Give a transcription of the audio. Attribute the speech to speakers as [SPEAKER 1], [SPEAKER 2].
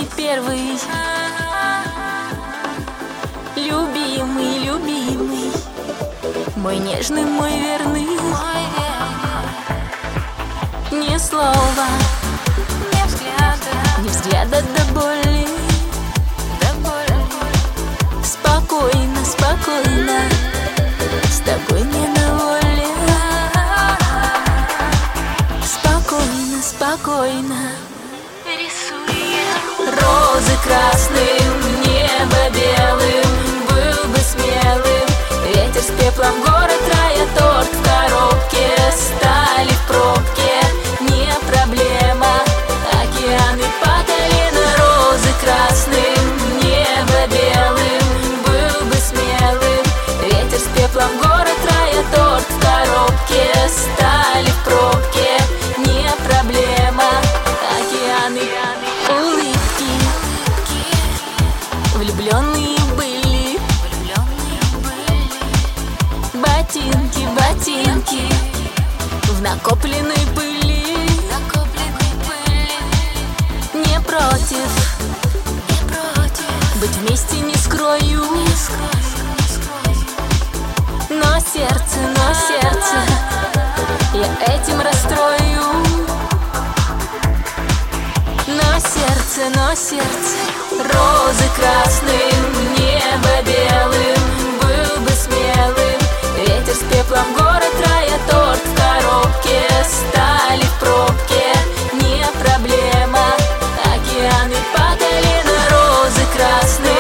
[SPEAKER 1] мой первый, любимый, любимый, мой нежный, мой верный. Ни слова, ни взгляда до боли. Спокойно, спокойно, с тобой не на воле. Спокойно, спокойно розы красным, небо белым. Был бы смелым ветер с пеплом, город рая, торт в коробке. Стали в пробке, не проблема, океаны по колено. Розы красным, небо белым. Был бы смелым ветер с пеплом, город рая, торт в коробке. Стали в пробке, не проблема, океаны. Улыбки влюбленные были, ботинки, ботинки в накопленной пыли. Не против быть вместе, не скрою, но сердце я этим расстрою. Но сердце розы красным, небо белым. Был бы смелым ветер с пеплом, город рая, торт в коробке. Стали в пробке, не проблема, океаны по колено. Розы красные.